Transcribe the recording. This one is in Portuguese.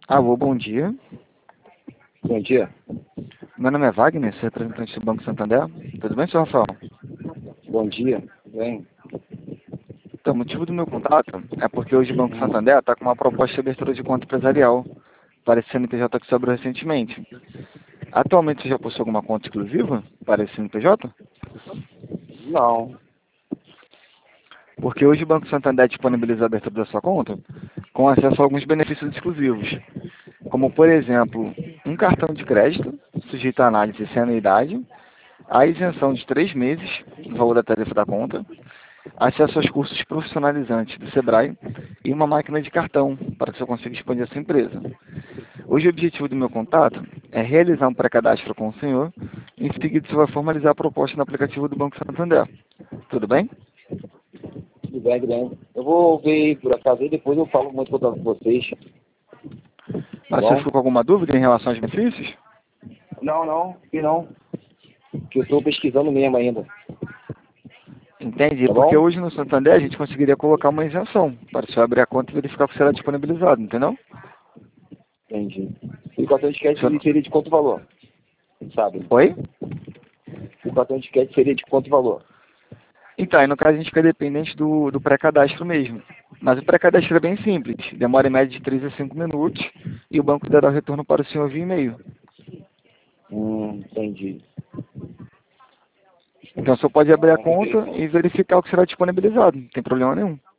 Alô, bom dia. Bom dia. Meu nome é Wagner, sou representante do Banco Santander. Tudo bem, senhor Rafael? Bom dia. Bem. Então, o motivo do meu contato é porque hoje o Banco Santander está com uma proposta de abertura de conta empresarial para esse CNPJ que se abriu recentemente. Atualmente você já possui alguma conta exclusiva para esse CNPJ? Não. Porque hoje o Banco Santander disponibiliza a abertura da sua conta com acesso a alguns benefícios exclusivos, como, por exemplo, um cartão de crédito sujeito à análise sem anuidade, a isenção de 3 meses no valor da tarifa da conta, acesso aos cursos profissionalizantes do Sebrae e uma máquina de cartão para que você consiga expandir a sua empresa. Hoje o objetivo do meu contato é realizar um pré-cadastro com o senhor, em seguida você vai formalizar a proposta no aplicativo do Banco Santander. Tudo bem? Tudo bem, tudo bem. Eu vou ver por acaso e depois eu falo muito com vocês. Tá Mas você bom? ficou com alguma dúvida em relação aos benefícios? Não. E não. Que eu estou pesquisando mesmo ainda. Entendi, Tá porque bom? hoje no Santander a gente conseguiria colocar uma isenção para você abrir a conta e verificar o que será disponibilizado, entendeu? Entendi. E o cartão de crédito Você- seria de quanto valor? Sabe? Oi? O cartão de crédito seria de quanto valor? Então, aí no caso a gente fica dependente do pré-cadastro mesmo. Mas o pré-cadastro é bem simples, demora em média de 3 a 5 minutos e o banco dará o retorno para o senhor via e-mail. Entendi. Então, o senhor pode abrir a Vou conta ver. e verificar o que será disponibilizado, não tem problema nenhum.